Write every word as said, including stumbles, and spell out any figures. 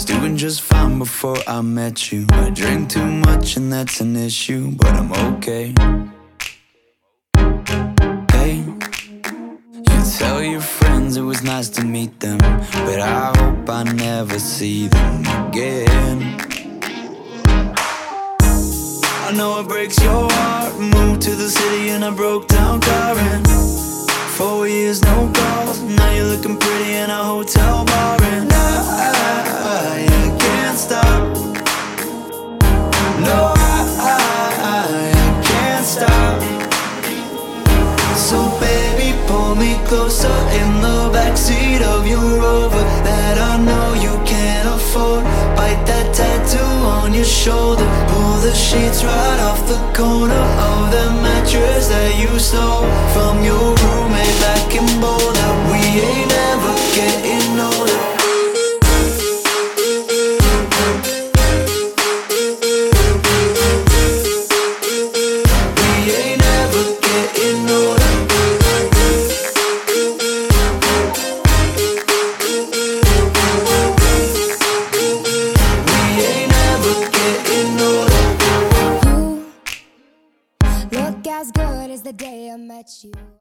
doing just fine before I met you. I drink too much and that's an issue, but I'm okay. Hey, you tell your friends it was nice to meet them, but I hope I never see them again. I know it breaks your heart. Moved to the city and I broke down crying. Four years, no calls. Now you're looking pretty in a hotel bar, and I, I, I can't stop. No, I, I, I can't stop. So baby, pull me closer in the backseat of your Rover that I know you can't afford. Bite that tattoo on your shoulder. Pull the sheets right off the corner of the mattress that you stole from your roommate back in Boulder. We ain't ever getting older. We ain't ever getting older. We ain't ever getting older. You look as good as the day I met you.